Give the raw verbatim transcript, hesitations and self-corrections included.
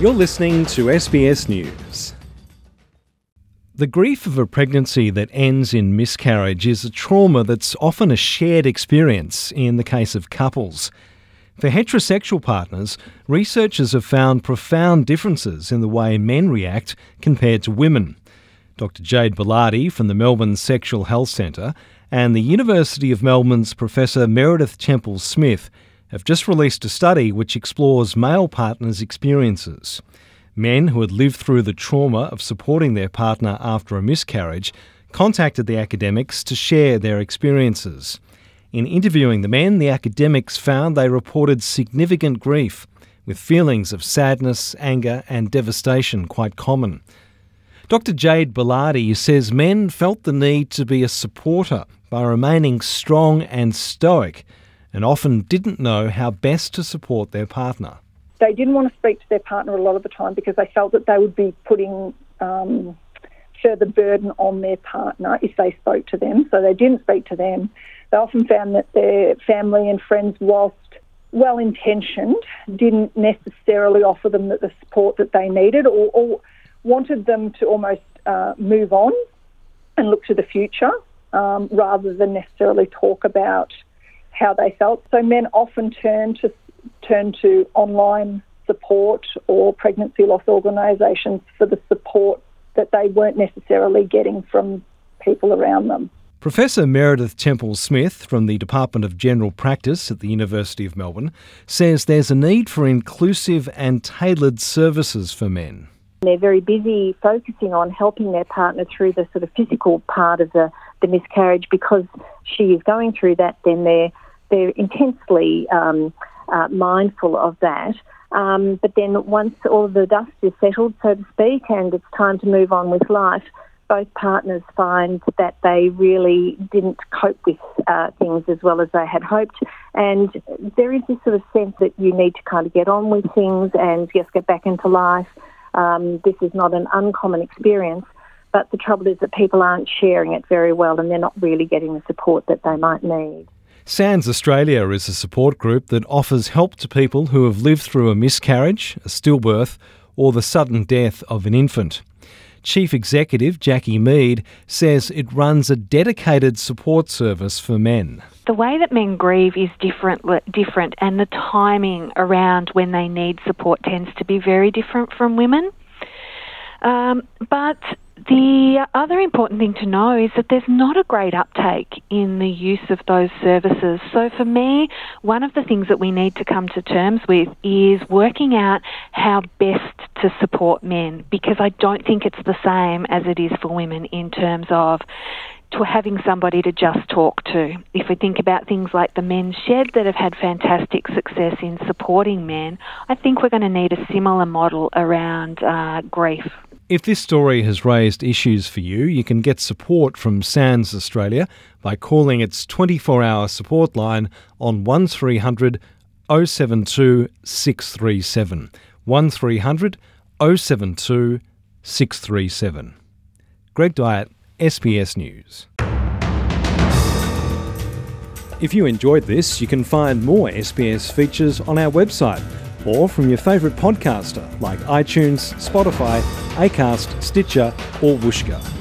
You're listening to S B S News. The grief of a pregnancy that ends in miscarriage is a trauma that's often a shared experience in the case of couples. For heterosexual partners, researchers have found profound differences in the way men react compared to women. Doctor Jade Bellardi from the Melbourne Sexual Health Centre and the University of Melbourne's Professor Meredith Temple-Smith have just released a study which explores male partners' experiences. Men who had lived through the trauma of supporting their partner after a miscarriage contacted the academics to share their experiences. In interviewing the men, the academics found they reported significant grief, with feelings of sadness, anger and devastation quite common. Doctor Jade Bellardi says men felt the need to be a supporter by remaining strong and stoic, and often didn't know how best to support their partner. They didn't want to speak to their partner a lot of the time because they felt that they would be putting um, further burden on their partner if they spoke to them. So they didn't speak to them. They often found that their family and friends, whilst well-intentioned, didn't necessarily offer them the support that they needed, or, or wanted them to almost uh, move on and look to the future um, rather than necessarily talk about how they felt. So men often turn to turn to online support or pregnancy loss organisations for the support that they weren't necessarily getting from people around them. Professor Meredith Temple-Smith from the Department of General Practice at the University of Melbourne says there's a need for inclusive and tailored services for men. They're very busy focusing on helping their partner through the sort of physical part of the, the miscarriage. Because she is going through that, then they're, they're intensely um, uh, mindful of that. Um, but then once all of the dust is settled, so to speak, and it's time to move on with life, both partners find that they really didn't cope with uh, things as well as they had hoped. And there is this sort of sense that you need to kind of get on with things and just get back into life. Um, this is not an uncommon experience, but the trouble is that people aren't sharing it very well and they're not really getting the support that they might need. SANDS Australia is a support group that offers help to people who have lived through a miscarriage, a stillbirth, or the sudden death of an infant. Chief Executive Jackie Mead says it runs a dedicated support service for men. The way that men grieve is different, different, and the timing around when they need support tends to be very different from women. Um, but the other important thing to know is that there's not a great uptake in the use of those services. So for me, one of the things that we need to come to terms with is working out how best to support men, because I don't think it's the same as it is for women in terms of to having somebody to just talk to. If we think about things like the Men's Shed that have had fantastic success in supporting men, I think we're going to need a similar model around uh, grief. If this story has raised issues for you, you can get support from SANDS Australia by calling its twenty-four hour support line on one three hundred oh seven two six three seven. one three hundred oh seven two six three seven. Greg Dyatt, S B S News. If you enjoyed this, you can find more S B S features on our website or from your favourite podcaster like iTunes, Spotify, Acast, Stitcher or Whooshkaa.